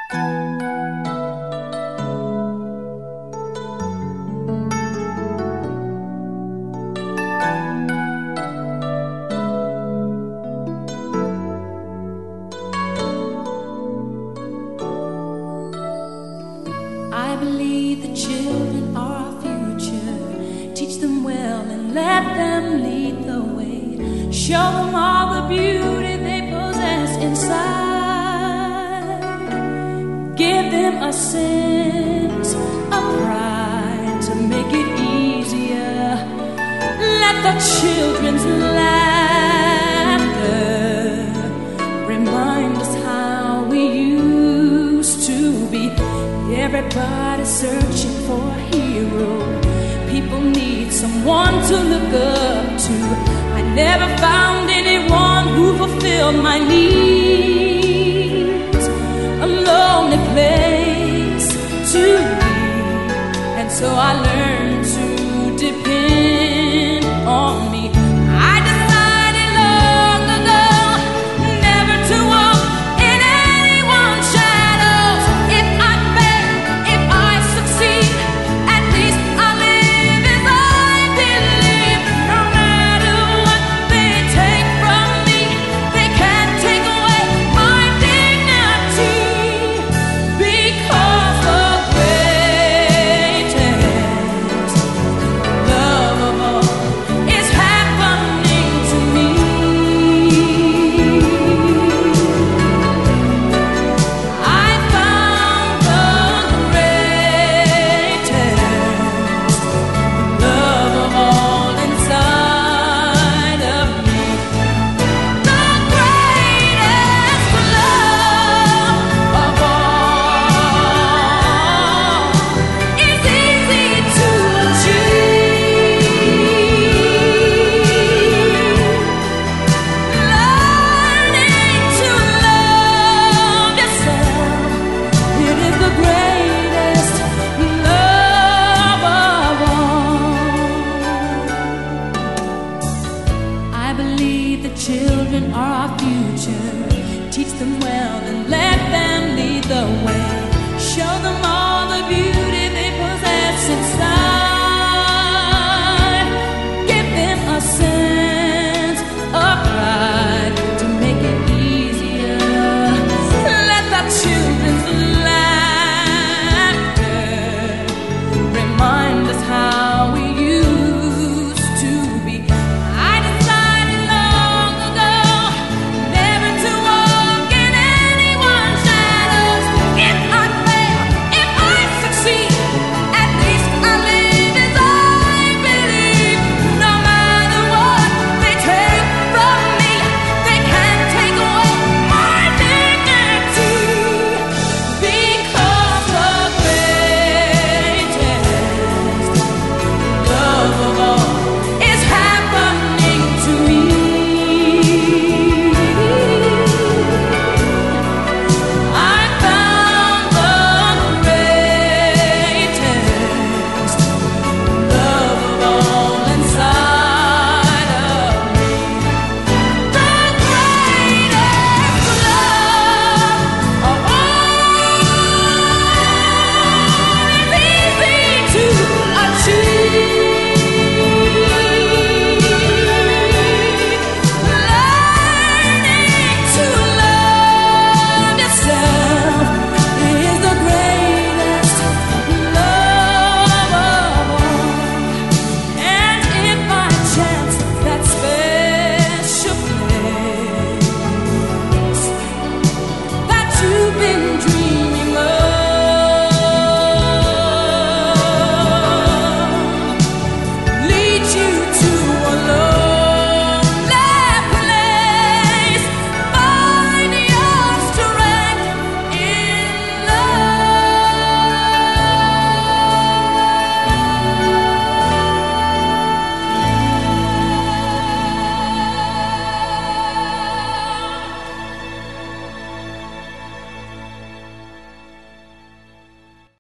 I believe the children are our future. Teach them well and let them lead the way. Show them all the beauty they possess inside. Give them a sense of pride to make it easier. Let the children's laughter remind us how we used to be. Everybody's searching for a hero. People need someone to look up to. I never found anyone who fulfilled my needs. A lonely place to be, and so I learned